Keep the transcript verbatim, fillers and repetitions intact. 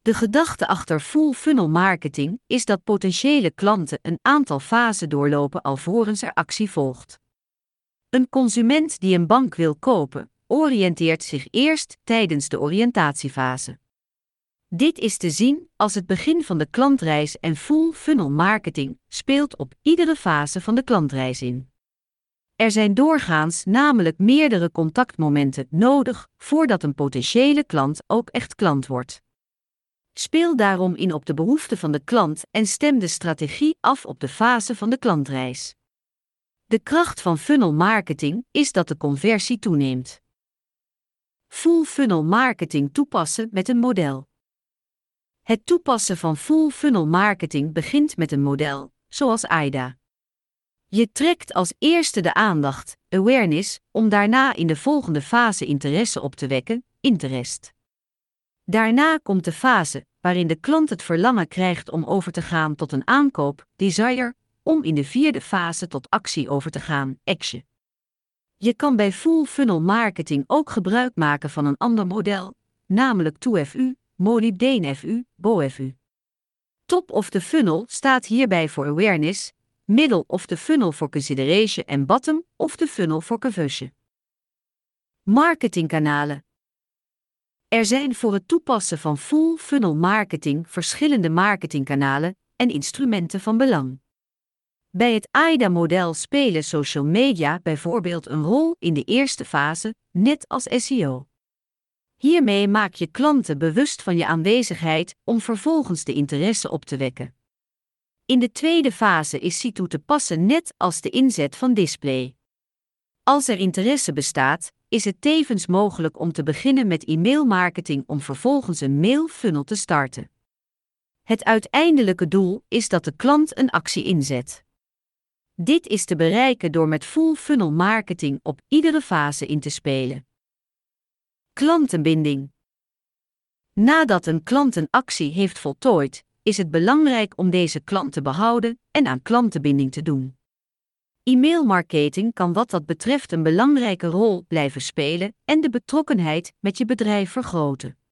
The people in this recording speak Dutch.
De gedachte achter full funnel marketing is dat potentiële klanten een aantal fasen doorlopen alvorens er actie volgt. Een consument die een bank wil kopen, oriënteert zich eerst tijdens de oriëntatiefase. Dit is te zien als het begin van de klantreis en full funnel marketing speelt op iedere fase van de klantreis in. Er zijn doorgaans namelijk meerdere contactmomenten nodig voordat een potentiële klant ook echt klant wordt. Speel daarom in op de behoeften van de klant en stem de strategie af op de fase van de klantreis. De kracht van funnel marketing is dat de conversie toeneemt. Full funnel marketing toepassen met een model. Het toepassen van full funnel marketing begint met een model, zoals A I D A. Je trekt als eerste de aandacht, awareness, om daarna in de volgende fase interesse op te wekken, interest. Daarna komt de fase waarin de klant het verlangen krijgt om over te gaan tot een aankoop, desire, om in de vierde fase tot actie over te gaan, action. Je kan bij full funnel marketing ook gebruik maken van een ander model, namelijk two F U, molybdeen F U, B O F U. Top of the funnel staat hierbij voor awareness, middle of the funnel voor consideration en bottom of the funnel voor conversion. Marketingkanalen. Er zijn voor het toepassen van full funnel marketing verschillende marketingkanalen en instrumenten van belang. Bij het A I D A-model spelen social media bijvoorbeeld een rol in de eerste fase, net als S E O. Hiermee maak je klanten bewust van je aanwezigheid om vervolgens de interesse op te wekken. In de tweede fase is S E O toe te passen net als de inzet van display. Als er interesse bestaat, is het tevens mogelijk om te beginnen met e-mailmarketing om vervolgens een mailfunnel te starten. Het uiteindelijke doel is dat de klant een actie inzet. Dit is te bereiken door met full funnel marketing op iedere fase in te spelen. Klantenbinding. Nadat een klant een actie heeft voltooid, is het belangrijk om deze klant te behouden en aan klantenbinding te doen. E-mailmarketing kan wat dat betreft een belangrijke rol blijven spelen en de betrokkenheid met je bedrijf vergroten.